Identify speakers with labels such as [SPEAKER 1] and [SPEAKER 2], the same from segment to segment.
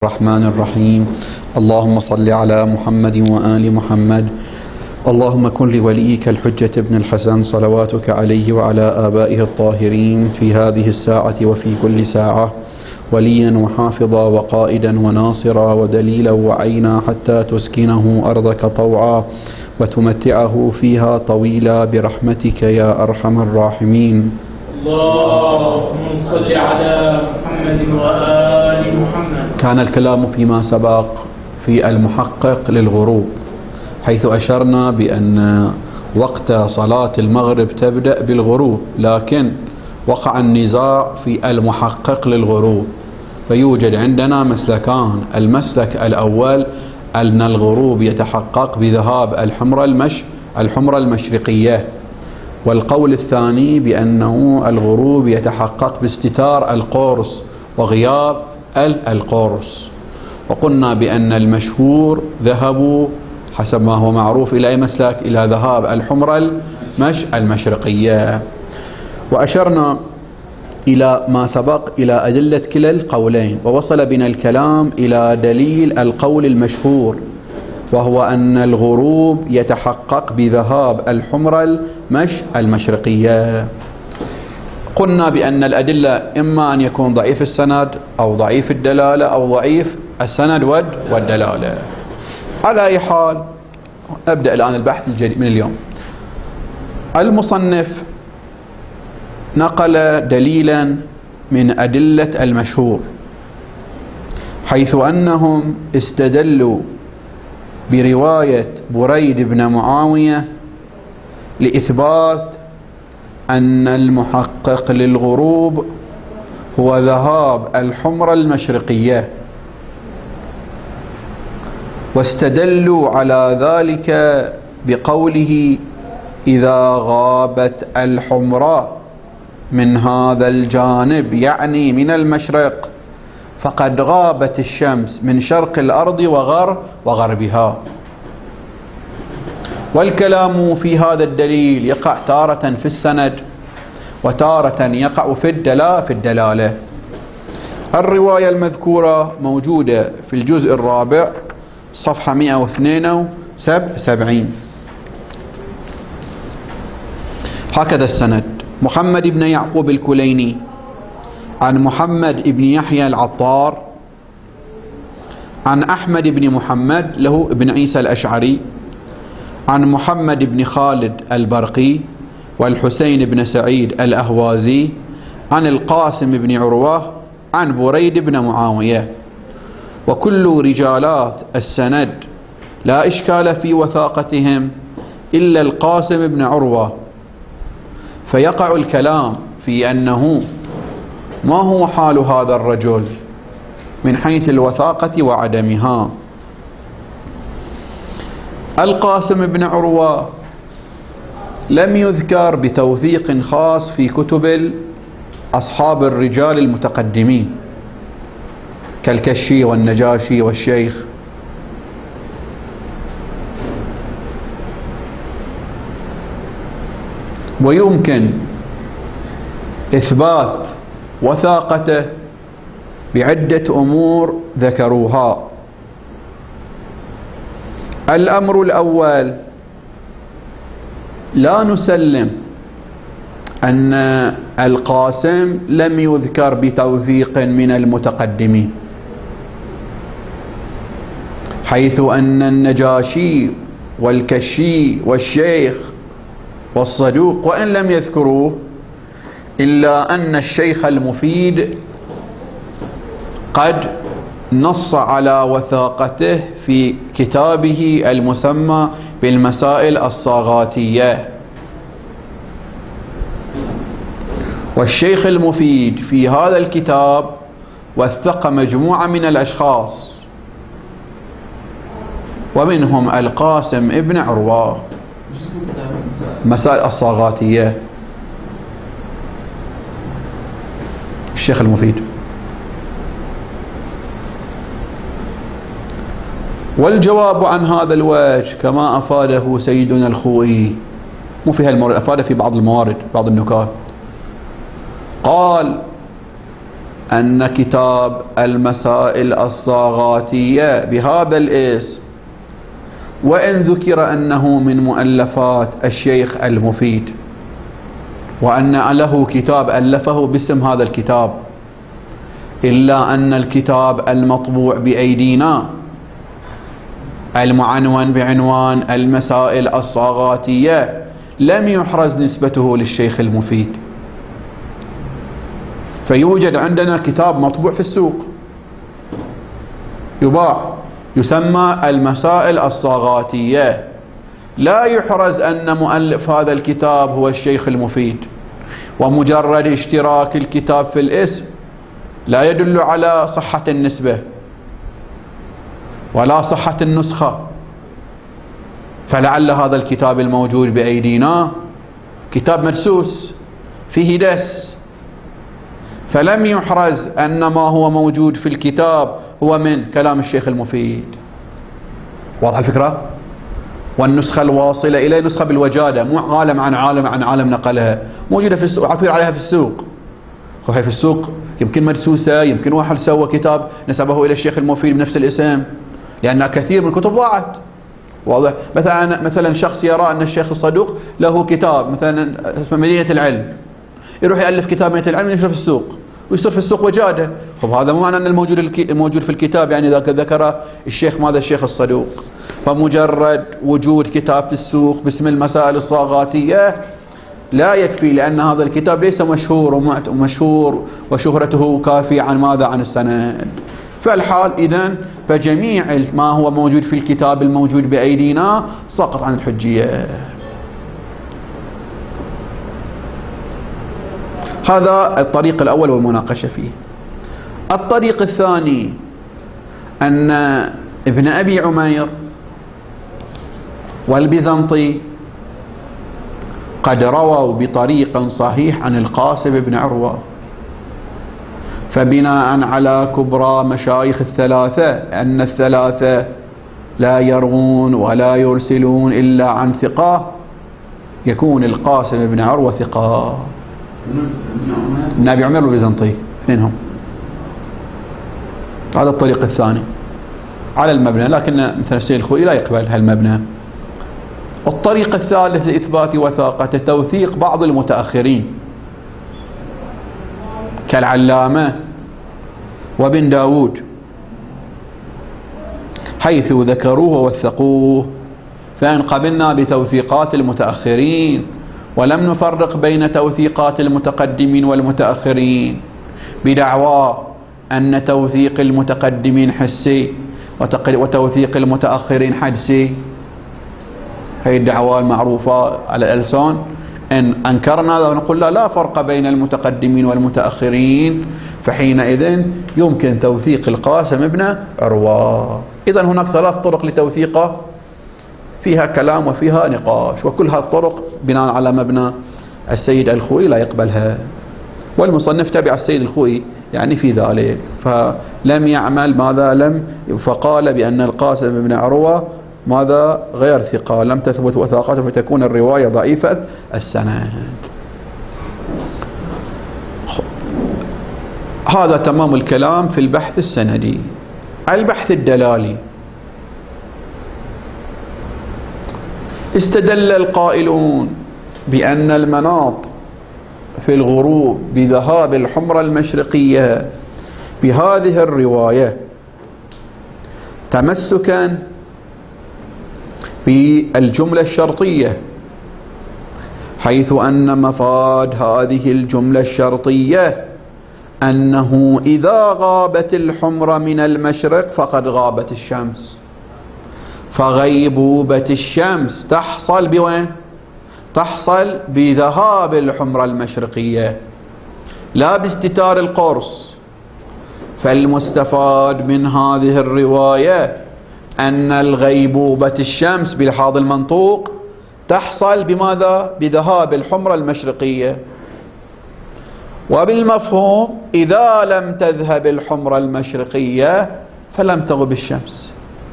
[SPEAKER 1] الرحمن الرحيم. اللهم صل على محمد وآل محمد. اللهم كن لوليك الحجة ابن الحسن صلواتك عليه وعلى آبائه الطاهرين في هذه الساعة وفي كل ساعة وليا وحافظا وقائدا وناصرا ودليلا وعينا حتى تسكنه أرضك طوعا وتمتعه فيها طويلا برحمتك يا أرحم الراحمين.
[SPEAKER 2] اللهم صل على محمد وآل محمد.
[SPEAKER 1] كان الكلام فيما سبق في المحقق للغروب، حيث أشرنا بأن وقت صلاة المغرب تبدأ بالغروب، لكن وقع النزاع في المحقق للغروب، فيوجد عندنا مسلكان. المسلك الأول أن الغروب يتحقق بذهاب الحمرة المشرقية، والقول الثاني بأنه الغروب يتحقق باستتار القرص وغياب القرص. وقلنا بأن المشهور ذهبوا حسب ما هو معروف إلى أي مسلك؟ إلى ذهاب الحمرة المشرقية. وأشرنا إلى ما سبق إلى أدلة كلا القولين، ووصل بنا الكلام إلى دليل القول المشهور، وهو أن الغروب يتحقق بذهاب الحمرة المشرقية. قلنا بأن الأدلة إما أن يكون ضعيف السند أو ضعيف الدلالة أو ضعيف السند والدلالة. على أي حال نبدأ الآن البحث الجديد من اليوم. المصنف نقل دليلا من أدلة المشهور، حيث أنهم استدلوا برواية بريد بن معاوية لإثبات أن المحقق للغروب هو ذهاب الحمرة المشرقية، واستدلوا على ذلك بقوله: إذا غابت الحمراء من هذا الجانب، يعني من المشرق، فقد غابت الشمس من شرق الأرض وغربها. والكلام في هذا الدليل يقع تارة في السند وتارة يقع في الدلالة. الرواية المذكورة موجودة في الجزء الرابع صفحة 172. هكذا السند: محمد بن يعقوب الكليني عن محمد بن يحيى العطار عن أحمد بن محمد له ابن عيسى الأشعري عن محمد بن خالد البرقي والحسين بن سعيد الأهوازي عن القاسم بن عروة عن بريد بن معاوية. وكل رجالات السند لا إشكال في وثاقتهم إلا القاسم بن عروة، فيقع الكلام في أنه ما هو حال هذا الرجل من حيث الوثاقة وعدمها. القاسم بن عروة لم يذكر بتوثيق خاص في كتب أصحاب الرجال المتقدمين كالكشي والنجاشي والشيخ. ويمكن إثبات وثاقته بعدة أمور ذكروها. الأمر الأول: لا نسلم أن القاسم لم يذكر بتوثيق من المتقدمين، حيث أن النجاشي والكشي والشيخ والصدوق وإن لم يذكروه، إلا أن الشيخ المفيد قد نص على وثاقته في كتابه المسمى بالمسائل الصاغاتية. والشيخ المفيد في هذا الكتاب وثق مجموعة من الأشخاص، ومنهم القاسم ابن عروة. مسائل الصاغاتية الشيخ المفيد. والجواب عن هذا الوجه كما أفاده سيدنا الخوئي، مو في هالمورد، أفاده في بعض الموارد بعض النكات. قال أن كتاب المسائل الصاغاتية بهذا الاسم، وإن ذكر أنه من مؤلفات الشيخ المفيد، وأن له كتاب ألفه باسم هذا الكتاب، إلا أن الكتاب المطبوع بأيدينا المعنون بعنوان المسائل الصاغاتية لم يحرز نسبته للشيخ المفيد. فيوجد عندنا كتاب مطبوع في السوق يباع يسمى المسائل الصاغاتية، لا يحرز أن مؤلف هذا الكتاب هو الشيخ المفيد، ومجرد اشتراك الكتاب في الاسم لا يدل على صحة النسبة ولا صحة النسخة. فلعل هذا الكتاب الموجود بأيدينا كتاب مدسوس فيه دس، فلم يحرز أن ما هو موجود في الكتاب هو من كلام الشيخ المفيد. واضح الفكرة؟ والنسخة الواصلة إليه نسخة بالوجادة، مو عالم عن عالم عن عالم نقلها، موجودة في السوق، عثر عليها في السوق. وهي في السوق يمكن مدسوسة، يمكن واحد سوى كتاب نسبه إلى الشيخ المفيد بنفس الاسم، لأن كثير من الكتب ضاعت. واضح؟ مثلا شخص يرى أن الشيخ الصدوق له كتاب مثلا اسمه مدينة العلم، يروح يألف كتاب مدينة العلم وينشره في السوق ويصير في السوق وجادة. خب هذا مو معنى أن الموجود في الكتاب يعني ذكر الشيخ ماذا الشيخ الصدوق. فمجرد وجود كتاب في السوق باسم المسائل الصاغاتية لا يكفي، لأن هذا الكتاب ليس مشهور وشهرته كافية عن ماذا؟ عن السند. فالحال إذن فجميع ما هو موجود في الكتاب الموجود بأيدينا سقط عن الحجية. هذا الطريق الأول والمناقشة فيه. الطريق الثاني أن ابن أبي عمير والبيزنطي قد رووا بطريق صحيح عن القاسم بن عروة، فبناء على كبرى مشايخ الثلاثة أن الثلاثة لا يروون ولا يرسلون إلا عن ثقة، يكون القاسم بن عروة ثقة. ابن أبي عمير والبيزنطي اثنينهم. هذا الطريق الثاني على المبنى، لكن مثل السيد الخوئي لا يقبل هالمبنى. الطريق الثالث لإثبات وثاقة توثيق بعض المتأخرين كالعلامة وابن داود، حيث ذكروه ووثقوه. فإن قبلنا بتوثيقات المتأخرين ولم نفرق بين توثيقات المتقدمين والمتأخرين بدعوى أن توثيق المتقدمين حسي وتوثيق المتأخرين حدسي، هي الدعوى المعروفة على الألسن، إن أنكرنا هذا ونقول لا فرق بين المتقدمين والمتأخرين، فحينئذ يمكن توثيق القاسم بن عروة. إذن هناك ثلاث طرق لتوثيقه فيها كلام وفيها نقاش، وكل هذه الطرق بناء على مبنى السيد الخوئي لا يقبلها، والمصنف تبع السيد الخوئي يعني في ذلك، فلم يعمل ماذا لم، فقال بأن القاسم بن عروة ماذا غير ثقة، لم تثبت وثاقته فتكون الرواية ضعيفة السند. هذا تمام الكلام في البحث السندي. البحث الدلالي، استدل القائلون بأن المناط في الغروب بذهاب الحمرة المشرقية بهذه الرواية تمسكا بالجملة الشرطية، حيث أن مفاد هذه الجملة الشرطية أنه إذا غابت الحمرة من المشرق فقد غابت الشمس، فغيبوبة الشمس تحصل بوين؟ تحصل بذهاب الحمرة المشرقية لا باستتار القرص. فالمستفاد من هذه الرواية أن الغيبوبة الشمس بلحاظ المنطوق تحصل بماذا؟ بذهاب الحمرة المشرقية. وبالمفهوم إذا لم تذهب الحمرة المشرقية فلم تغب الشمس.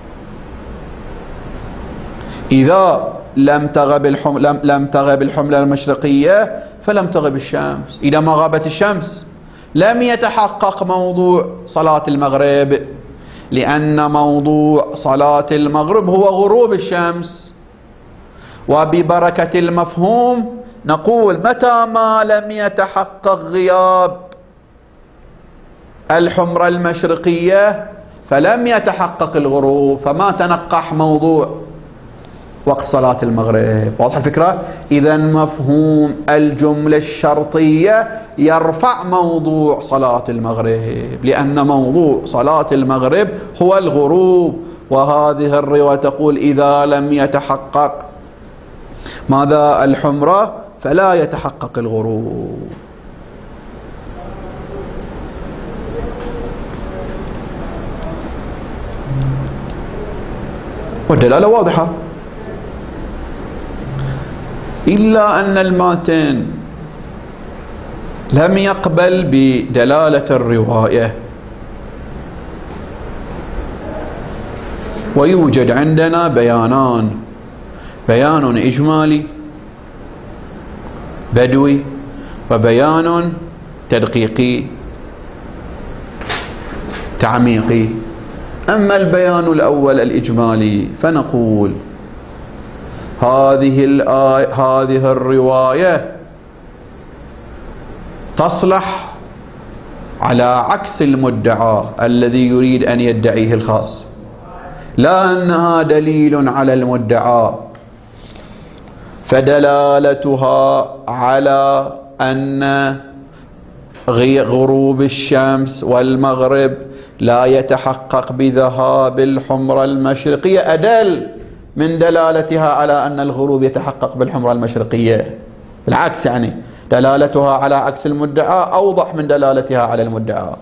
[SPEAKER 1] إذا لم تغب الحمرة المشرقية فلم تغب الشمس. إذا ما غابت الشمس لم يتحقق موضوع صلاة المغرب، لأن موضوع صلاة المغرب هو غروب الشمس. وببركة المفهوم نقول متى ما لم يتحقق غياب الحمرة المشرقية فلم يتحقق الغروب، فما تنقح موضوع وقت صلاة المغرب. واضح الفكرة؟ إذا مفهوم الجملة الشرطية يرفع موضوع صلاة المغرب، لأن موضوع صلاة المغرب هو الغروب. وهذه الرواية تقول إذا لم يتحقق ماذا؟ الحمرة، فلا يتحقق الغروب. والدلالة واضحة، إلا أن الماتن لم يقبل بدلالة الرواية. ويوجد عندنا بيانان: بيان إجمالي بدوي، وبيان تدقيقي تعميقي. أما البيان الأول الإجمالي فنقول هذه الرواية تصلح على عكس المدعى الذي يريد أن يدعيه الخاص، لا أنها دليل على المدعى، فدلالتها على أن غروب الشمس والمغرب لا يتحقق بذهاب الحمرة المشرقية أدل من دلالتها على أن الغروب يتحقق بالحمرة المشرقية. بالعكس، يعني دلالتها على عكس المدعى أوضح من دلالتها على المدعى.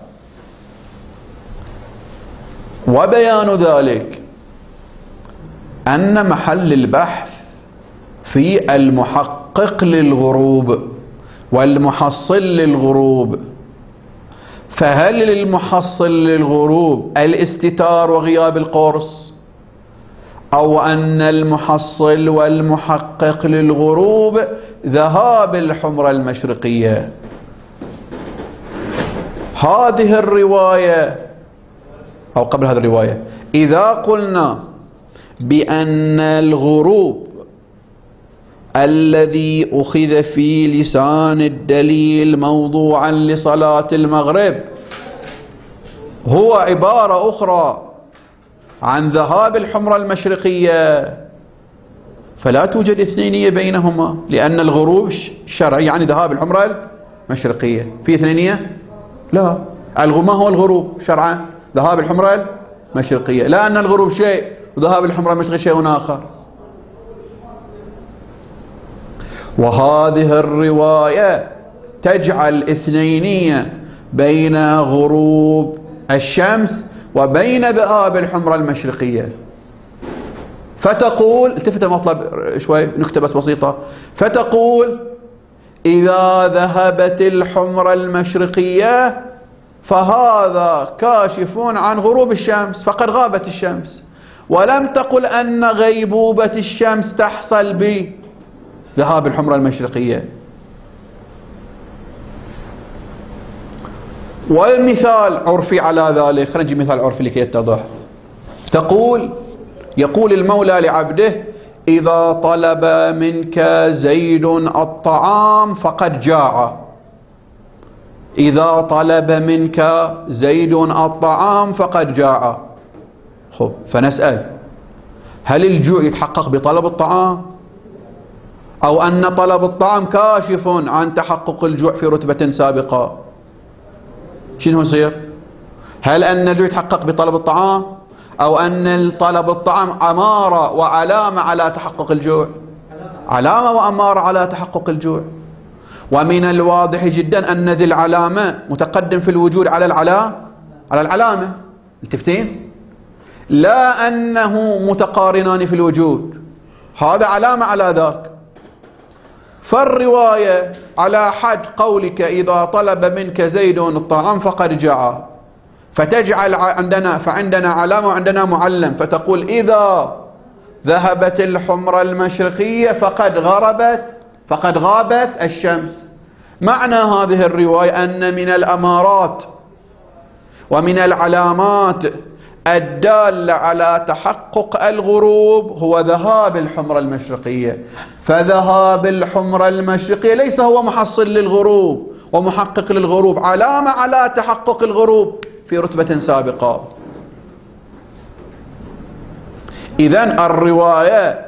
[SPEAKER 1] وبيان ذلك أن محل البحث في المحقق للغروب والمحصل للغروب. فهل للمحصل للغروب الاستتار وغياب القرص، أو أن المحصل والمحقق للغروب ذهاب الحمرة المشرقية؟ هذه الرواية أو قبل هذه الرواية، إذا قلنا بأن الغروب الذي أخذ في لسان الدليل موضوعا لصلاة المغرب هو عبارة أخرى عن ذهاب الحمرة المشرقية، فلا توجد اثنينية بينهما، لأن الغروب شرعي يعني ذهاب الحمرة المشرقية. في اثنينية؟ لا. ما هو الغروب شرعا؟ ذهاب الحمرة المشرقية، لا أن الغروب شيء وذهاب الحمرة المشرقية شيء آخر. وهذه الرواية تجعل اثنينية بين غروب الشمس وبين ذهاب الحمرة المشرقية. فتقول، التفت المطلب شوي، نكتة بس بسيطة، فتقول إذا ذهبت الحمرة المشرقية فهذا كاشف عن غروب الشمس، فقد غابت الشمس. ولم تقل أن غيبوبة الشمس تحصل بذهاب الحمرة المشرقية. والمثال عرفي على ذلك، خلينا نجيب مثال عرفي لكي يتضح. يقول المولى لعبده: إذا طلب منك زيد الطعام فقد جاع. إذا طلب منك زيد الطعام فقد جاع. خب، فنسأل: هل الجوع يتحقق بطلب الطعام، أو أن طلب الطعام كاشف عن تحقق الجوع في رتبة سابقة؟ شنو يصير؟ هل أن الجوع يتحقق بطلب الطعام، أو أن طلب الطعام أمارة وعلامة على تحقق الجوع؟ علامة وأمارة على تحقق الجوع. ومن الواضح جدا أن ذي العلامة متقدم في الوجود على العلامة. التفتين؟ لا أنه متقارنان في الوجود، هذا علامة على ذاك. فالرواية على حد قولك إذا طلب منك زيد الطعام فقد جاع، فتجعل فعندنا علامة وعندنا معلم، فتقول إذا ذهبت الحمرة المشرقية فقد غابت الشمس. معنى هذه الرواية أن من الأمارات ومن العلامات الدالة على تحقق الغروب هو ذهاب الحمرة المشرقية، فذهاب الحمرة المشرقية ليس هو محصل للغروب ومحقق للغروب، علامة على تحقق الغروب في رتبة سابقة. إذن الرواية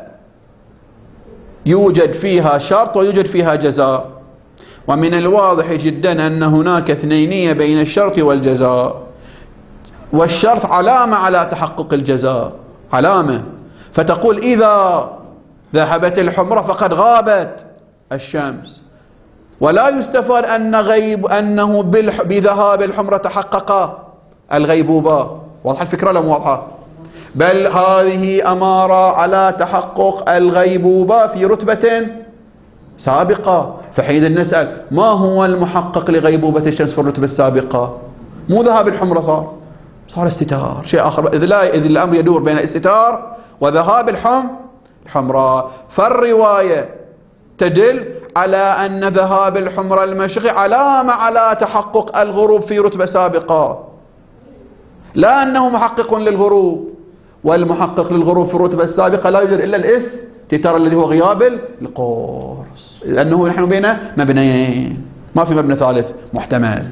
[SPEAKER 1] يوجد فيها شرط ويوجد فيها جزاء، ومن الواضح جدا أن هناك اثنينية بين الشرط والجزاء، والشرط علامة على تحقق الجزاء، علامة، فتقول إذا ذهبت الحمرة فقد غابت الشمس، ولا يستفاد أنه بذهاب الحمرة تحقق الغيبوبة. واضحة الفكرة لم واضحة؟ بل هذه أمارة على تحقق الغيبوبة في رتبة سابقة. فحين نسأل ما هو المحقق لغيبوبة الشمس في الرتبة السابقة؟ مو ذهاب الحمرة، صار استتار، شيء آخر، إذ الأمر يدور بين الاستتار وذهاب الحمراء. فالرواية تدل على أن ذهاب الحمرة المشرقي علامة على تحقق الغروب في رتبة سابقة، لا أنه محقق للغروب، والمحقق للغروب في الرتبة السابقة لا يوجد إلا الاستتار الذي هو غياب القرص، لأنه نحن بين مبنيين، ما في مبنى ثالث محتمل.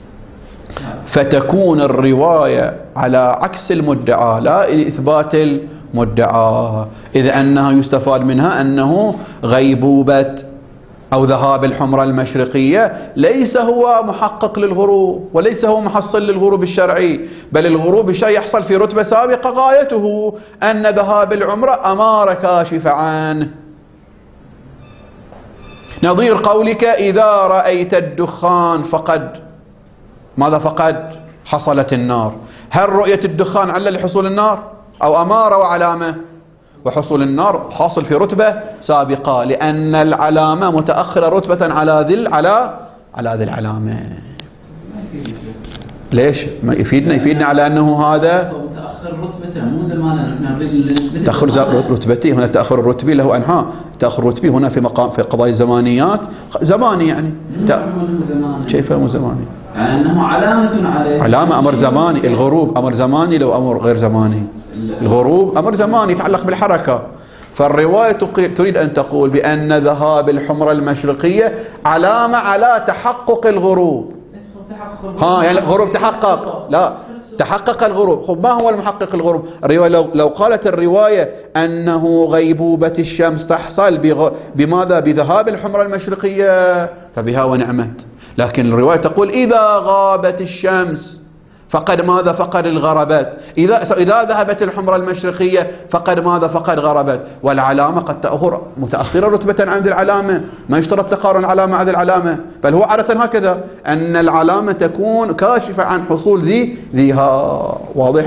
[SPEAKER 1] فتكون الرواية على عكس المدعى، لا لإثبات المدعى، إذ أنها يستفاد منها أنه غيبوبة أو ذهاب الحمرة المشرقية ليس هو محقق للغروب وليس هو محصل للغروب الشرعي، بل الغروب الشيء يحصل في رتبة سابقة غايته أن ذهاب العمرة أمارة كاشفة عنه. نظير قولك إذا رأيت الدخان فقد ماذا؟ فقد حصلت النار. هل رؤية الدخان علة لحصول النار أو أمارة وعلامة؟ وحصول النار حاصل في رتبة سابقة، لأن العلامة متأخرة رتبة على ذي العلامة. ليش؟ ما يفيدنا على أنه هذا
[SPEAKER 3] تأخر رتبته مو زمانا.
[SPEAKER 1] تأخر رتبتي هنا، تأخر الرتبي له أنحاء، تأخر الرتبي هنا في قضايا الزمانيات زماني، يعني كيف مو زماني؟
[SPEAKER 3] يعني أنه علامة عليه،
[SPEAKER 1] علامة أمر زماني. الغروب أمر زماني لو أمر غير زماني، الغروب أمر زماني يتعلق بالحركة. فالرواية تريد أن تقول بأن ذهاب الحمرة المشرقية علامة على تحقق الغروب. يعني الغروب تحقق، لا تحقق الغروب. خب ما هو المحقق الغروب؟ الرواية لو قالت الرواية أنه غيبوبة الشمس تحصل بماذا؟ بذهاب الحمرة المشرقية، فبها ونعمت. لكن الرواية تقول إذا غابت الشمس فقد ماذا؟ فقد الغربت. إذا ذهبت الحمرة المشرقية فقد ماذا؟ فقد غربت. والعلامة قد تأخر متأخرة رتبة عن ذي العلامة، ما يشترط تقارن العلامة عن ذي العلامة، بل هو عادة هكذا أن العلامة تكون كاشفة عن حصول ذيها. واضح؟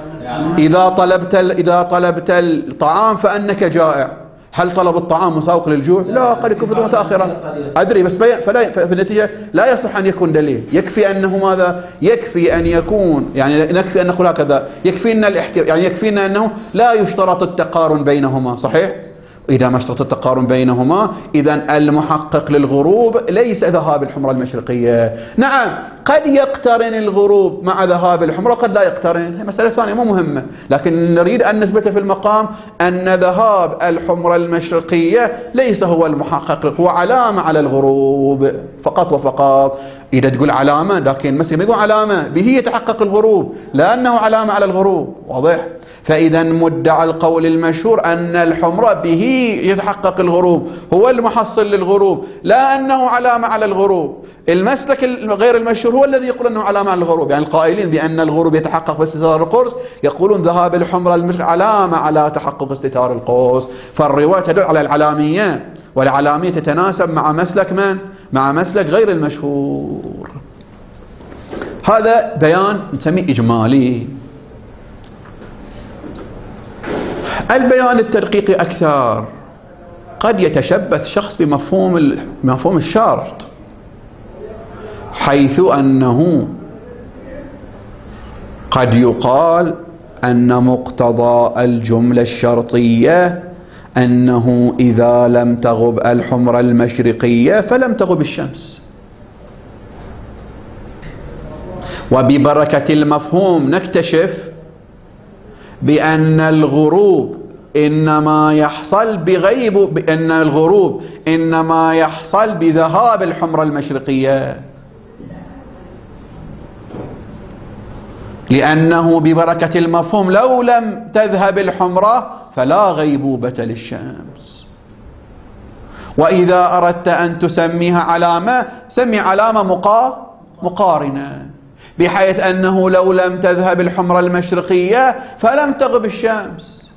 [SPEAKER 1] إذا طلبت الطعام فأنك جائع، هل طلب الطعام مساوق للجوع؟ لا، قد يكون فترة متأخرة أدري، بس في النتيجة لا يصح أن يكون دليل. يكفي أنه ماذا؟ يكفي أن يكون، يعني نكفي أن نقول هكذا، يكفينا أنه لا يشترط التقارن بينهما. صحيح؟ إذا ما اشترط التقارن بينهما إذن المحقق للغروب ليس ذهاب الحمرة المشرقية. نعم قد يقترن الغروب مع ذهاب الحمرة، قد لا يقترن، مسألة ثانية مو مهمة، لكن نريد أن نثبت في المقام أن ذهاب الحمرة المشرقية ليس هو المحقق، هو علامة على الغروب فقط وفقط. إذا تقول علامة، لكن مثلا ما يقول علامة به يتحقق الغروب، لأنه علامة على الغروب. واضح؟ فإذا مدعى القول المشهور أن الحمرة به يتحقق الغروب، هو المحصل للغروب، لا أنه علامة على الغروب. المسلك غير المشهور هو الذي يقول أنه علامة على الغروب، يعني القائلين بأن الغروب يتحقق باستتار القرص يقولون ذهاب الحمرة المشرق علامة على تحقق استتار القرص. فالرواية تدل على العلامية، والعلامية تتناسب مع مسلك من؟ مع مسلك غير المشهور. هذا بيان نسميه إجمالي. البيان التدقيقي أكثر، قد يتشبث شخص بمفهوم الشرط، حيث أنه قد يقال أن مقتضى الجملة الشرطية أنه إذا لم تغب الحمرة المشرقية فلم تغب الشمس. وببركة المفهوم نكتشف بأن الغروب إنما يحصل بأن الغروب إنما يحصل بذهاب الحمرة المشرقية، لأنه ببركة المفهوم لو لم تذهب الحمرة فلا غيبوبة للشمس. وإذا أردت أن تسميها علامة سمي علامة مقارنة، بحيث أنه لو لم تذهب الحمرة المشرقية فلم تغب الشمس.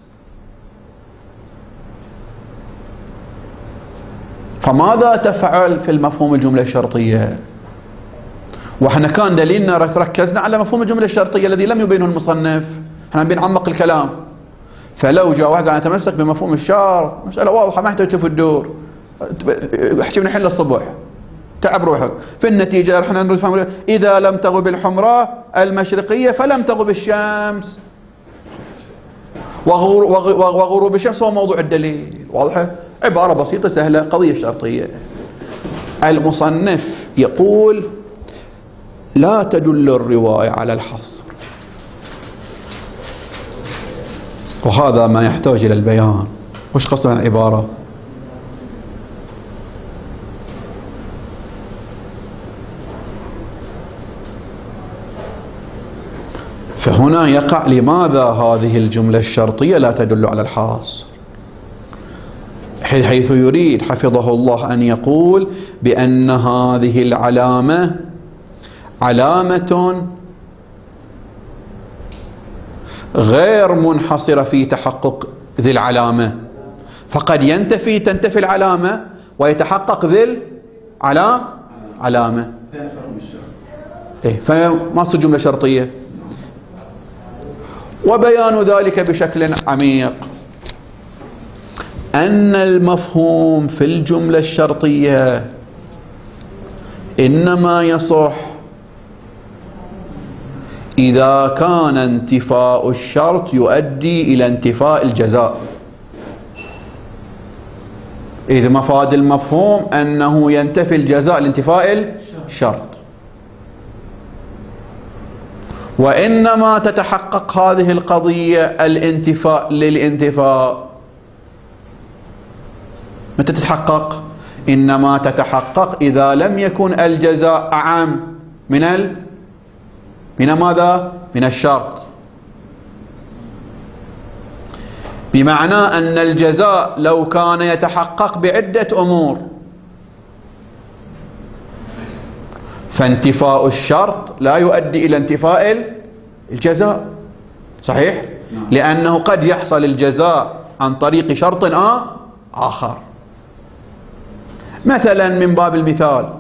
[SPEAKER 1] فماذا تفعل في المفهوم الجملة الشرطية؟ وإحنا كان دليلنا ركزنا على مفهوم الجملة الشرطية الذي لم يبينه المصنف، احنا بنعمق الكلام. فلو جاء واحد قال أتمسك بمفهوم الشرط، مسألة واضحة ما يحتاج تشوف الدور، احكي من حل الصبح تعب روحك. في النتيجة احنا نفهم إذا لم تغب الحمراء المشرقية فلم تغب الشمس، وغروب الشمس هو موضوع الدليل. واضحة؟ عبارة بسيطة سهلة، قضية شرطية. المصنف يقول لا تدل الرواية على الحصر، وهذا ما يحتاج إلى البيان. وش قصد العبارة؟ فهنا يقع لماذا هذه الجملة الشرطية لا تدل على الحاصر، حيث يريد حفظه الله أن يقول بأن هذه العلامة علامة غير منحصرة في تحقق ذي العلامة، فقد تنتفي العلامة ويتحقق ذي علامة. فما تصير جملة شرطية. وبيان ذلك بشكل عميق أن المفهوم في الجملة الشرطية إنما يصح إذا كان انتفاء الشرط يؤدي إلى انتفاء الجزاء. إذا مفاد المفهوم أنه ينتفي الجزاء لانتفاء الشرط، وإنما تتحقق هذه القضية الانتفاء للانتفاء. متى تتحقق؟ إنما تتحقق إذا لم يكن الجزاء أعم من ماذا؟ من الشرط. بمعنى أن الجزاء لو كان يتحقق بعدة أمور فانتفاء الشرط لا يؤدي إلى انتفاء الجزاء. صحيح؟ لأنه قد يحصل الجزاء عن طريق شرط آخر. مثلا من باب المثال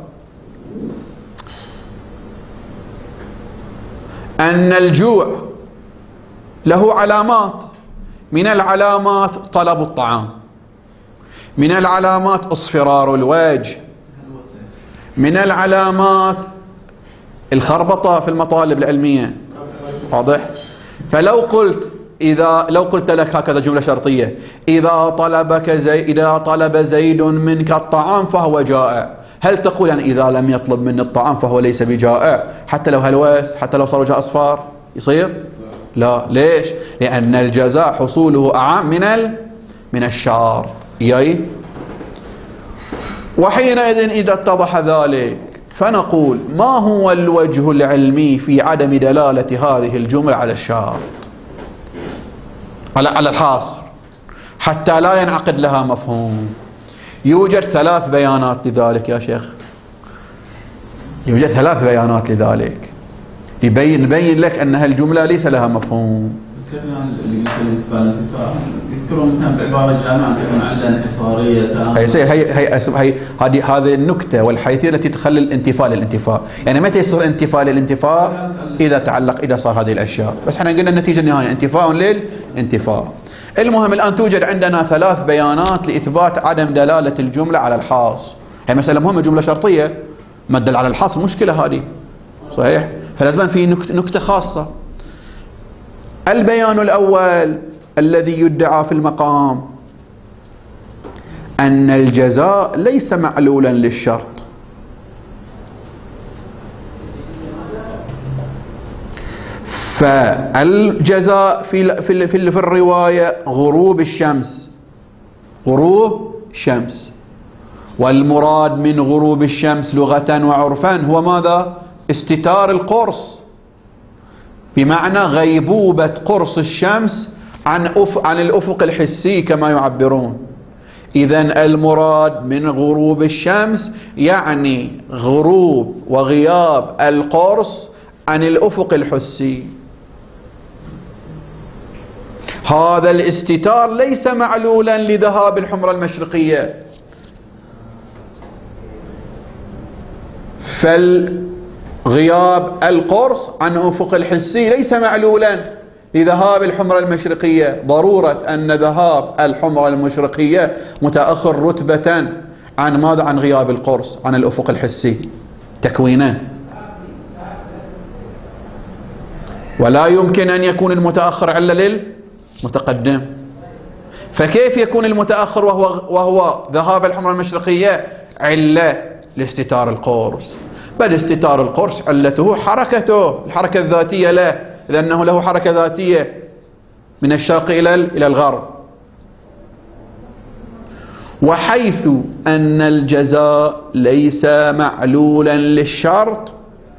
[SPEAKER 1] أن الجوع له علامات، من العلامات طلب الطعام، من العلامات اصفرار الوجه، من العلامات الخربطة في المطالب العلمية. واضح؟ فلو قلت لك هكذا جملة شرطية إذا طلب زيد منك الطعام فهو جائع، هل تقول أن إذا لم يطلب مني الطعام فهو ليس بجائع حتى لو هلوس، حتى لو صار وجه أصفار يصير؟ لا. ليش؟ لأن الجزاء حصوله أعم من الشرط. وحينئذ إذا اتضح ذلك فنقول ما هو الوجه العلمي في عدم دلالة هذه الجملة على الشرط، على الحاصر، حتى لا ينعقد لها مفهوم؟ يوجد 3 بيانات لذلك يا شيخ، يوجد 3 بيانات لذلك نبين لك أن هالجملة ليس لها مفهوم.
[SPEAKER 3] يذكرون مثلا بعبارة جامعة تكون على انحصارية.
[SPEAKER 1] هذه النكتة والحيثية التي تخلي الانتفاء للانتفاء. يعني متى يصير انتفاء للانتفاء؟ إذا صار هذه الأشياء. بس احنا قلنا النتيجة النهائية انتفاء للانتفاء. المهم الآن توجد عندنا 3 بيانات لإثبات عدم دلالة الجملة على الحاصر. هي مسألة مهمة، جملة شرطية ما تدل على الحاصر مشكلة هذه. صحيح؟ فلازم في نكتة خاصة. البيان الأول الذي يدعى في المقام أن الجزاء ليس معلولا للشرط، فالجزاء في الرواية غروب الشمس، غروب شمس، والمراد من غروب الشمس لغة وعرفا هو ماذا؟ استتار القرص، بمعنى غيبوبة قرص الشمس عن الأفق الحسي كما يعبرون. إذن المراد من غروب الشمس يعني غروب وغياب القرص عن الأفق الحسي. هذا الاستتار ليس معلولا لذهاب الحمرة المشرقية، فالغياب القرص عن أفق الحسي ليس معلولا لذهاب الحمرة المشرقية. ضرورة أن ذهاب الحمرة المشرقية متأخر رتبة عن ماذا؟ عن غياب القرص عن الأفق الحسي تكوينا. ولا يمكن أن يكون المتأخر علة للمتقدم. فكيف يكون المتأخر وهو ذهاب الحمرة المشرقية علة لاستتار القرص؟ بل استتار القرص علته حركته، الحركة الذاتية له، لأنه له حركة ذاتية من الشرق إلى الغرب. وحيث أن الجزاء ليس معلولا للشرط،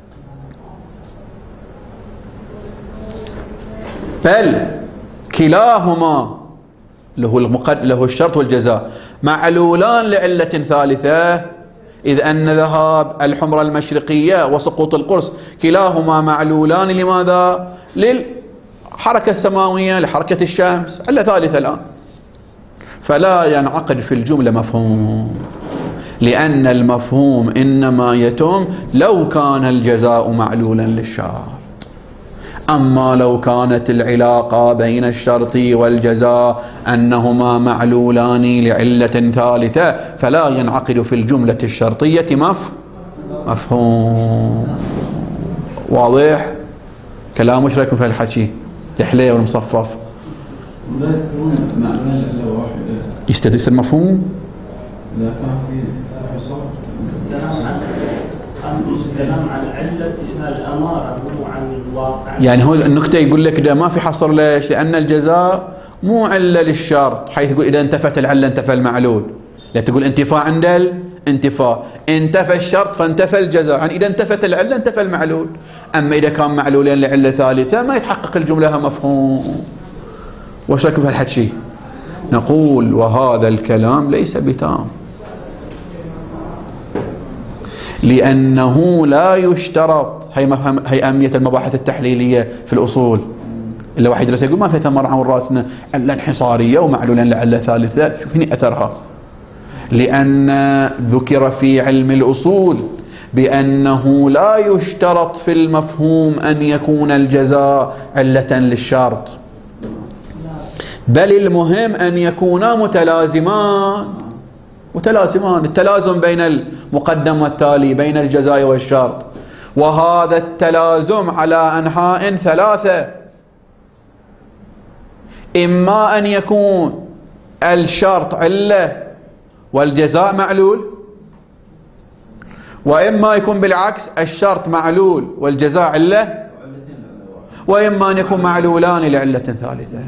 [SPEAKER 1] بل كلاهما له الشرط والجزاء معلولان لعلة ثالثة، إذ أن ذهاب الحمرة المشرقية وسقوط القرص كلاهما معلولان لماذا؟ للحركة السماوية، لحركة الشمس، علة ثالثة الآن. فلا ينعقد في الجملة مفهوم، لأن المفهوم إنما يتم لو كان الجزاء معلولا للشرط. أما لو كانت العلاقة بين الشرط والجزاء أنهما معلولان لعلة ثالثة فلا ينعقد في الجملة الشرطية مفهوم. واضح؟ كلام مش رايكم في الحكي تحليه والمصفف يستدرس المفهوم؟
[SPEAKER 3] لا كان في حصار
[SPEAKER 2] كلام عن علة الأمارة مو عن الواقع.
[SPEAKER 1] يعني هو النكتة يقول لك ده ما في حصر. ليش؟ لأن الجزاء مو علة للشرط، حيث يقول إذا انتفت العلة انتفى المعلول. لا تقول انتفاء عند الانتفاء، انتفى الشرط فانتفى الجزاء، يعني إذا انتفت العلة انتفى المعلول. أما إذا كان معلولين لعلة ثالثة ما يتحقق الجملة مفهوم. وش رأيكم بهالحكي؟ نقول وهذا الكلام ليس بتام، لأنه لا يشترط. هي أهمية المباحث التحليلية في الأصول. إلا واحد يدرس يقول ما في ثمر عن راسنا علة انحصارية ومعلولا لعلة ثالثة، شوفيني أثرها. لأن ذكر في علم الأصول بأنه لا يشترط في المفهوم أن يكون الجزاء علة للشرط، بل المهم أن يكونا متلازمان. التلازم بين المقدم والتالي، بين الجزاء والشرط، وهذا التلازم على أنحاء ثلاثة. إما أن يكون الشرط علة والجزاء معلول، وإما يكون بالعكس الشرط معلول والجزاء علة، وإما أن يكون معلولان لعلة ثالثة.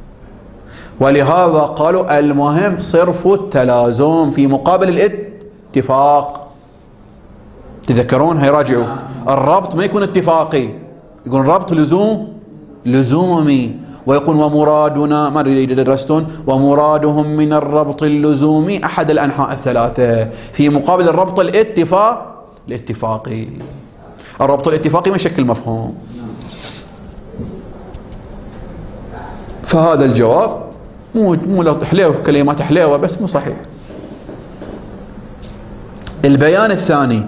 [SPEAKER 1] ولهذا قالوا المهم صرف التلازم في مقابل الاتفاق. تذكرون؟ هيراجعوا الربط ما يكون اتفاقي، يقول ربط لزومي، ويقول ومرادنا ما درستون ومرادهم من الربط اللزومي أحد الأنحاء الثلاثة في مقابل الربط الاتفاقي. الربط الاتفاقي ما يشكل مفهوم. فهذا الجواب مو لو حليوه كلمات حليوه بس مو صحيح. البيان الثاني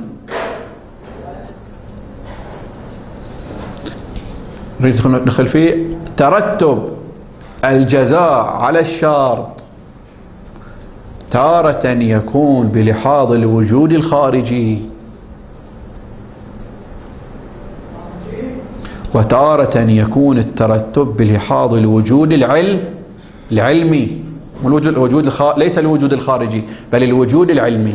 [SPEAKER 1] نريد ندخل فيه ترتب الجزاء على الشرط. تارة يكون بلحاظ الوجود الخارجي، وتارة يكون الترتب بلحاظ الوجود العلمي. ليس الوجود الخارجي بل الوجود العلمي.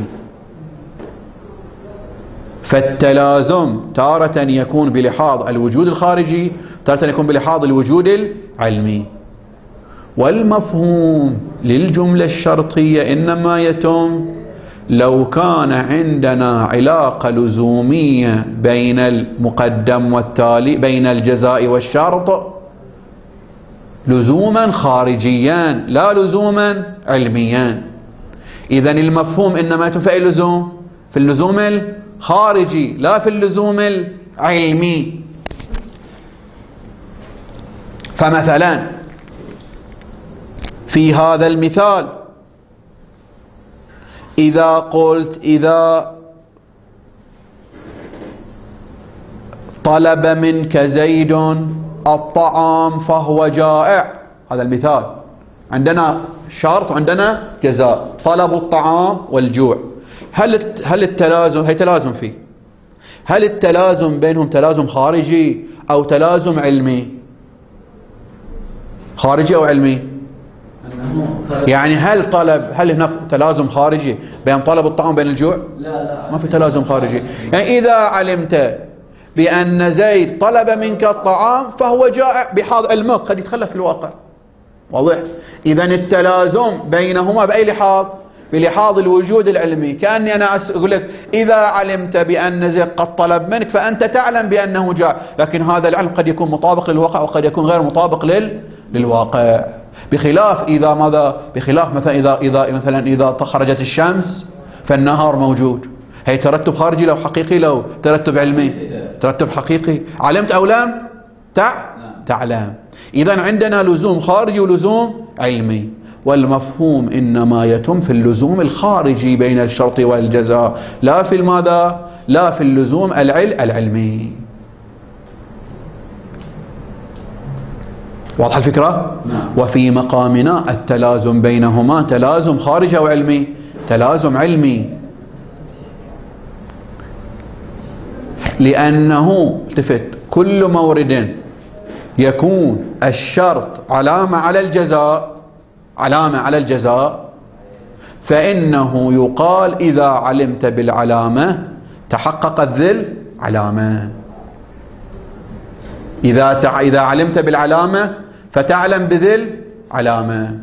[SPEAKER 1] فالتلازم تارة يكون بلحاظ الوجود الخارجي، تارة يكون بلحاظ الوجود العلمي. والمفهوم للجملة الشرطية إنما يتم لو كان عندنا علاقة لزومية بين المقدم والتالي، بين الجزاء والشرط، لزوما خارجيا لا لزوما علميا. إذن المفهوم إنما يتم في أي لزوم؟ في اللزوم الخارجي لا في اللزوم العلمي. فمثلا في هذا المثال إذا قلت إذا طلب منك زيد الطعام فهو جائع، هذا المثال، عندنا شرط وعندنا جزاء، طلب الطعام والجوع. هل التلازم، هي تلازم فيه، هل التلازم بينهم تلازم خارجي أو تلازم علمي؟ خارجي أو علمي؟ يعني هل هناك تلازم خارجي بين طلب الطعام وبين الجوع؟
[SPEAKER 3] لا
[SPEAKER 1] ما في تلازم خارجي. يعني إذا علمت بأن زيد طلب منك الطعام فهو جائع بحاض علمك، قد يتخلف في الواقع. واضح؟ إذن التلازم بينهما بأي لحاظ؟ بلحاظ الوجود العلمي. كأني أنا أقول لك إذا علمت بأن زيد قد طلب منك فأنت تعلم بأنه جائع، لكن هذا العلم قد يكون مطابق للواقع وقد يكون غير مطابق للواقع. بخلاف إذا ماذا؟ بخلاف مثلا إذا خرجت الشمس فالنهار موجود، هي ترتب خارجي لو حقيقي لو ترتب علمي؟ ترتب حقيقي. علمت أو لم تعلم. إذن عندنا لزوم خارجي ولزوم علمي، والمفهوم إنما يتم في اللزوم الخارجي بين الشرط والجزاء، لا في الماذا؟ لا في اللزوم العلمي. واضح الفكرة؟ وفي مقامنا التلازم بينهما تلازم خارجي أو علمي؟ تلازم علمي، لأنه التفت كل مورد يكون الشرط علامة على الجزاء فإنه يقال إذا علمت بالعلامة تحققت ذي العلامة. إذا علمت بالعلامة فتعلم بذي العلامة.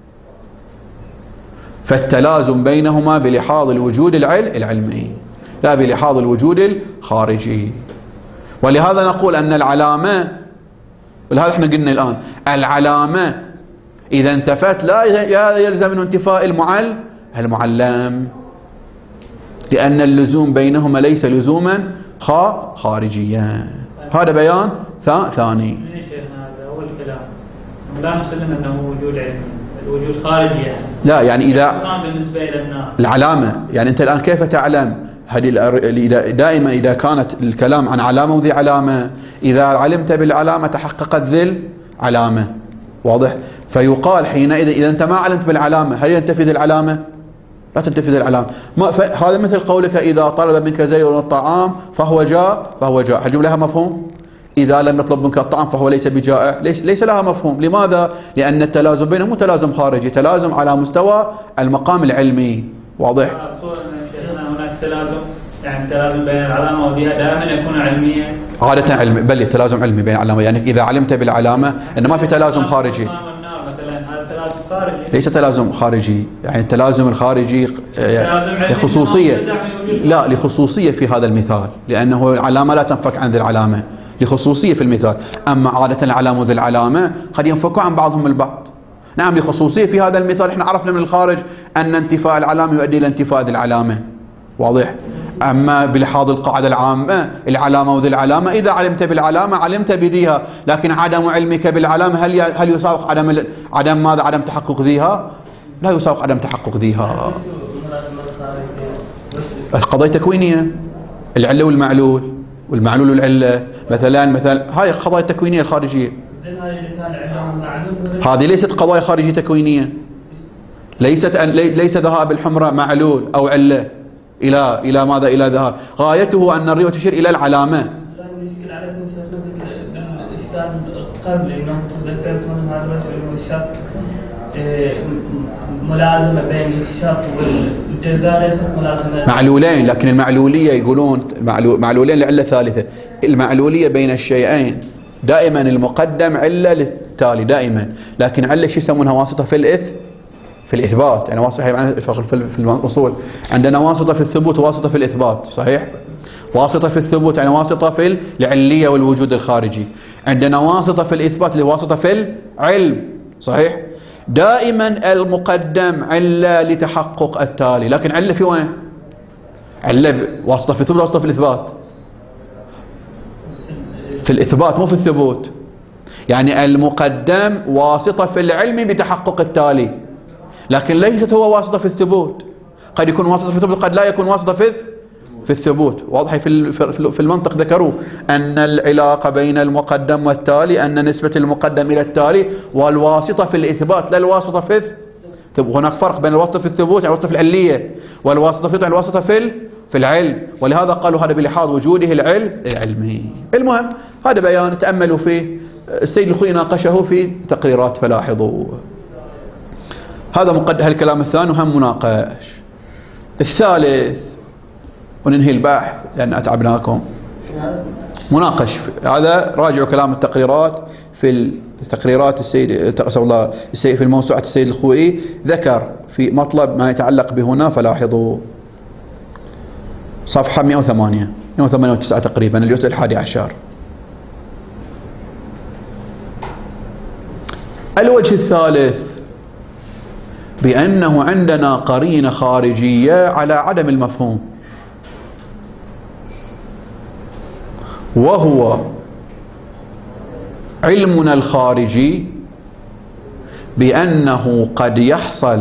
[SPEAKER 1] فالتلازم بينهما بلحاظ الوجود العلمي لا بلحاظ الوجود الخارجي. ولهذا نقول أن العلامة، ولهذا احنا قلنا الآن العلامة إذا انتفت لا يلزم من انتفاء المعلم، لأن اللزوم بينهما ليس لزوما خارجيا. هذا بيان ثاني.
[SPEAKER 2] هذا هو الكلام، لا نسلم أنه وجود علمي، الوجود خارجي يعني.
[SPEAKER 1] لا يعني إذا
[SPEAKER 2] بالنسبة إلى النار
[SPEAKER 1] العلامة، يعني أنت الآن كيف تعلم؟ دائما إذا كانت الكلام عن علامة وذي علامة، إذا علمت بالعلامة تحققت ذي العلامة. واضح؟ فيقال حينئذ إذا أنت ما علمت بالعلامة هل ينتفي ذي العلامة؟ لا تنتفي ذي العلامة. هذا مثل قولك إذا طلب منك زيد الطعام فهو جاء. هل الجملة لها مفهوم؟ إذا لم يطلب منك الطعام فهو ليس بجائع، ليس لها مفهوم. لماذا؟ لأن التلازم بينهم مو تلازم خارجي، تلازم على مستوى المقام العلمي. واضح؟
[SPEAKER 2] هناك تلازم، يعني تلازم بين العلامة وبها دائما يكون علميا.
[SPEAKER 1] عادة علمي، بل تلازم علمي بين العلامة، يعني إذا علمت بالعلامة إن ما في تلازم خارجي. ليس تلازم خارجي، يعني التلازم الخارجي لخصوصية، لا لخصوصية في هذا المثال، لأنه العلامة لا تنفك عن ذي العلامة، لخصوصية في المثال. أما عادة العلامة وذي العلامة قد ينفكوا عن بعضهم البعض. نعم لخصوصية في هذا المثال احنا عرفنا من الخارج أن انتفاء العلامة يؤدي إلى انتفاء ذي العلامة. واضح؟ أما بلحاظ القاعدة العامة العلامة وذي العلامة، إذا علمت بالعلامة علمت بذيها، لكن عدم علمك بالعلامة هل يساوق عدم ماذا؟ عدم تحقق ذيها؟ لا يساوق عدم تحقق ذيها. القضايا تكوينية، العلة والمعلول والعلة مثلا هاي قضايا تكوينية الخارجية. هذه ليست قضايا خارجية تكوينية، ليس ذهاب الحمرة معلول أو علة إلى ماذا؟ إلى ذهاب. غايته أن الرواية تشير إلى العلامة.
[SPEAKER 2] لا يشكل عليكم بالإشكال قبل أنه ذكرتم هذا الرجل الشرط ملازمة بين الشرط والجزاء ليست ملازمة.
[SPEAKER 1] معلولين، لكن المعلولية يقولون معلولين لعلة ثالثة. المعلولية بين الشيئين دائما المقدم علة للتالي دائما، لكن علة شو يسمونها؟ واسطة في الإثبات. يعني واسطة في الأصول عندنا واسطة في الثبوت وواسطة في الإثبات، صحيح؟ واسطة في الثبوت يعني واسطة في العلية والوجود الخارجي، عندنا واسطة في الإثبات اللي واسطة في العلم، صحيح؟ دائما المقدم علة لتحقق التالي، لكن علة في وين؟ علة واسطة في الثبوت واسطة في الإثبات. في الإثبات مو في الثبوت. يعني المقدم واسطة في العلم بتحقق التالي، لكن ليست هو واسطة في الثبوت. قد يكون واسطة في الثبوت، قد لا يكون واسطة في الثبوت. واضح في المنطق ذكروا أن العلاقة بين المقدم والتالي أن نسبة المقدم إلى التالي، والواسطة في الإثبات لا الواسطة في هناك فرق بين الواسطة في الثبوت يعني الواسطة في العلية، والواسطة في الواسطة في العلم، ولهذا قالوا هذا بلحاظ وجوده العلمي. المهم هذا بيان تأملوا فيه، السيد الخوئي ناقشه في تقريرات فلاحظوا. هذا هالكلام الثاني وهم مناقش. الثالث وننهي البحث لأن أتعبناكم. مناقش هذا راجعوا كلام التقريرات في تقريرات السيد في الموسوعة السيد الخوئي، ذكر في مطلب ما يتعلق بهنا فلاحظوا صفحة 108 تقريبا الجزء 11. الوجه الثالث بأنه عندنا قرينة خارجية على عدم المفهوم، وهو علمنا الخارجي بأنه قد يحصل،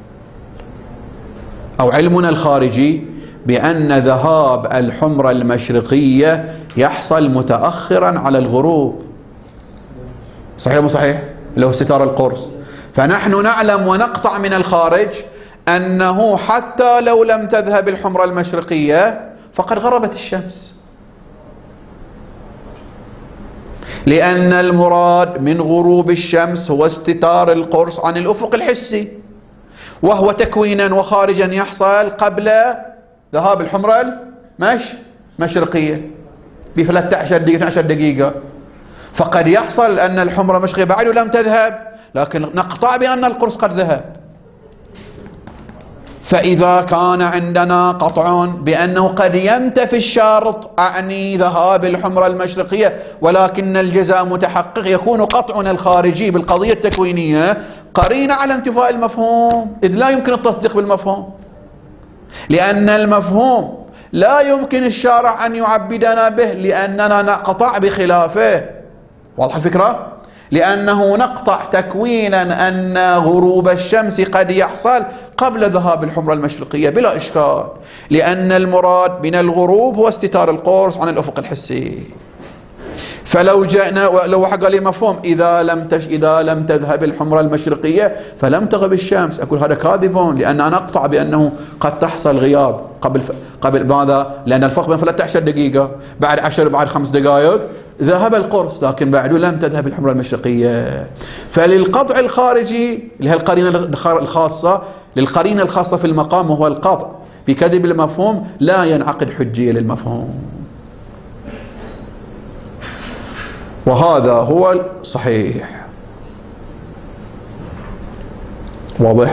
[SPEAKER 1] أو علمنا الخارجي بأن ذهاب الحمرة المشرقية يحصل متأخرا على الغروب. صحيح مو صحيح؟ اللي هو ستار القرص. فنحن نعلم ونقطع من الخارج أنه حتى لو لم تذهب الحمرة المشرقية فقد غربت الشمس، لأن المراد من غروب الشمس هو استتار القرص عن الأفق الحسي، وهو تكوينا وخارجا يحصل قبل ذهاب الحمرة المشرقية ب 13 دقيقة. فقد يحصل أن الحمرة المشرقية بعد لم تذهب، لكن نقطع بأن القرص قد ذهب. فإذا كان عندنا قطع بأنه قد ينتفي الشرط أعني ذهاب الحمرة المشرقية ولكن الجزاء متحقق، يكون قطعنا الخارجي بالقضية التكوينية قرينة على انتفاء المفهوم، إذ لا يمكن التصديق بالمفهوم، لأن المفهوم لا يمكن الشارع أن يعبدنا به لأننا نقطع بخلافه. واضح الفكرة؟ لأنه نقطع تكوينا أن غروب الشمس قد يحصل قبل ذهاب الحمرة المشرقية بلا إشكال، لأن المراد من الغروب هو استتار القرص عن الأفق الحسي. فلو جاءنا لو قال لي مفهوم إذا لم تذهب الحمرة المشرقية فلم تغب الشمس، أقول هذا كاذب، لأن أنا أقطع بأنه قد تحصل غياب قبل ماذا؟ لأن الفرق بين 13 دقيقة بعد 10 بعد 5 دقائق ذهب القرص، لكن بعده لم تذهب الحمرة المشرقية. فللقطع الخارجي اللي هي القرينة الخاصة، للقرينة الخاصة في المقام وهو القطع بكذب المفهوم لا ينعقد حجية للمفهوم، وهذا هو الصحيح. واضح؟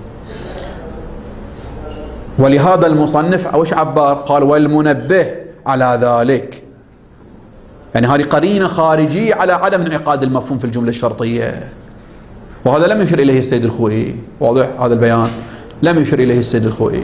[SPEAKER 1] ولهذا المصنف أوش عبر؟ قال والمنبه على ذلك، يعني هذه قرينة خارجية على عدم انعقاد المفهوم في الجملة الشرطية، وهذا لم يشر إليه السيد الخوئي. واضح هذا البيان؟ لم يشر إليه السيد الخوئي،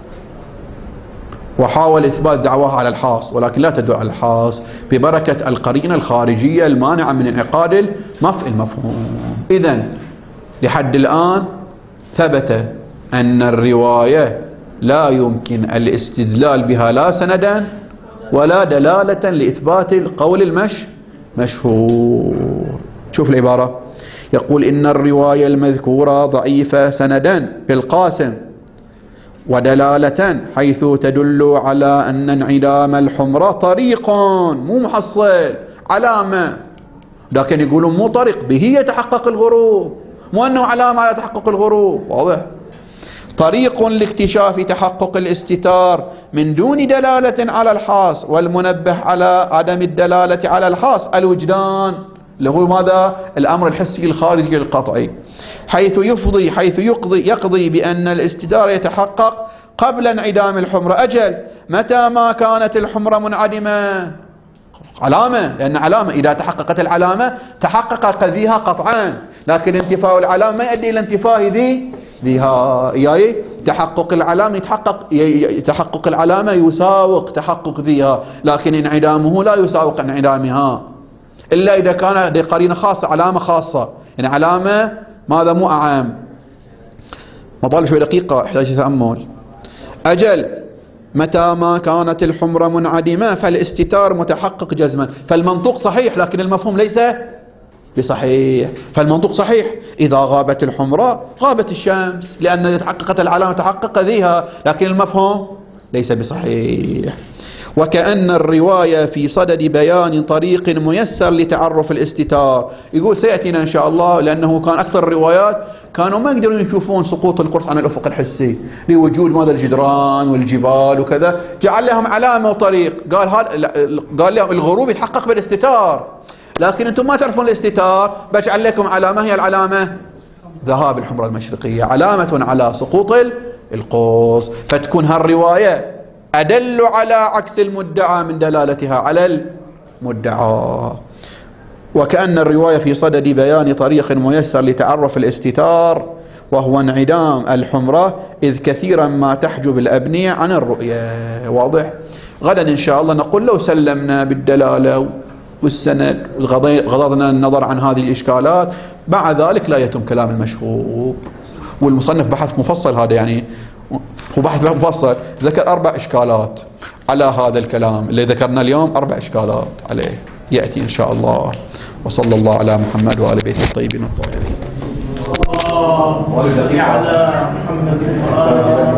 [SPEAKER 1] وحاول إثبات دعواه على الحاص ولكن لا تدل على الحاص ببركة القرينة الخارجية المانعة من انعقاد المفهوم. إذن لحد الآن ثبت أن الرواية لا يمكن الاستدلال بها لا سندا ولا دلالة لإثبات القول المشهور. شوف العبارة، يقول إن الرواية المذكورة ضعيفة سندا بالقاسم ودلالة حيث تدل على أن انعدام الحمرة طريق مو محصل علامة، لكن يقولون مو طريق به يتحقق الغروب، مو أنه علامة على تحقق الغروب. واضح؟ طريق لاكتشاف تحقق الاستتار من دون دلالة على الحاص، والمنبه على عدم الدلالة على الحاص الوجدان اللي هو ماذا؟ الأمر الحسي الخارجي القطعي، حيث يقضي بأن الاستتار يتحقق قبل انعدام الحمرة. أجل متى ما كانت الحمرة منعدمة علامة، لأن علامة إذا تحققت العلامة تحقق قذيها قطعا، لكن انتفاء العلامة ما يؤدي إلى انتفاء ذيها. يعني تحقق العلامة تحقق العلامة يساوق تحقق ذيها، لكن انعدامه لا يساوق انعدامها إلا إذا كان قرينة خاصة، علامة خاصة، يعني علامة ماذا مو أعام. مطالب شوي دقيقة يحتاج تأمل. أجل متى ما كانت الحمرة منعدمة فالاستتار متحقق جزما، فالمنطوق صحيح لكن المفهوم ليس بصحيح. فالمنطوق صحيح إذا غابت الحمرة غابت الشمس، لأن تحققت العلامة تحقق ذيها، لكن المفهوم ليس بصحيح. وكأن الرواية في صدد بيان طريق ميسر لتعرف الاستتار. يقول سيأتينا إن شاء الله، لأنه كان أكثر الروايات كانوا ما يقدرون يشوفون سقوط القرص عن الأفق الحسي لوجود ماذا الجدران والجبال وكذا، جعل لهم علامة وطريق، قال لهم الغروب يتحقق بالاستتار، لكن أنتم ما تعرفون الاستتار، بجعل لكم علامة، هي العلامة ذهاب الحمرة المشرقية، علامة على سقوط القرص، فتكون هالرواية أدل على عكس المدعى من دلالتها على المدعى. وكأن الرواية في صدد بيان طريق ميسر لتعرف الاستتار وهو انعدام الحمرة، إذ كثيرا ما تحجب الأبنية عن الرؤية. واضح؟ غدا إن شاء الله نقول لو سلمنا بالدلالة والسند غضضنا النظر عن هذه الإشكالات، بعد ذلك لا يتم كلام المشهور. والمصنف بحث مفصل، هذا يعني هو بحث مفصل، ذكر 4 إشكالات على هذا الكلام اللي ذكرنا اليوم، 4 إشكالات عليه، يأتي إن شاء الله. وصلى الله على محمد وآل بيته الطيبين الطاهرين.
[SPEAKER 2] اللهم صل على محمد وآل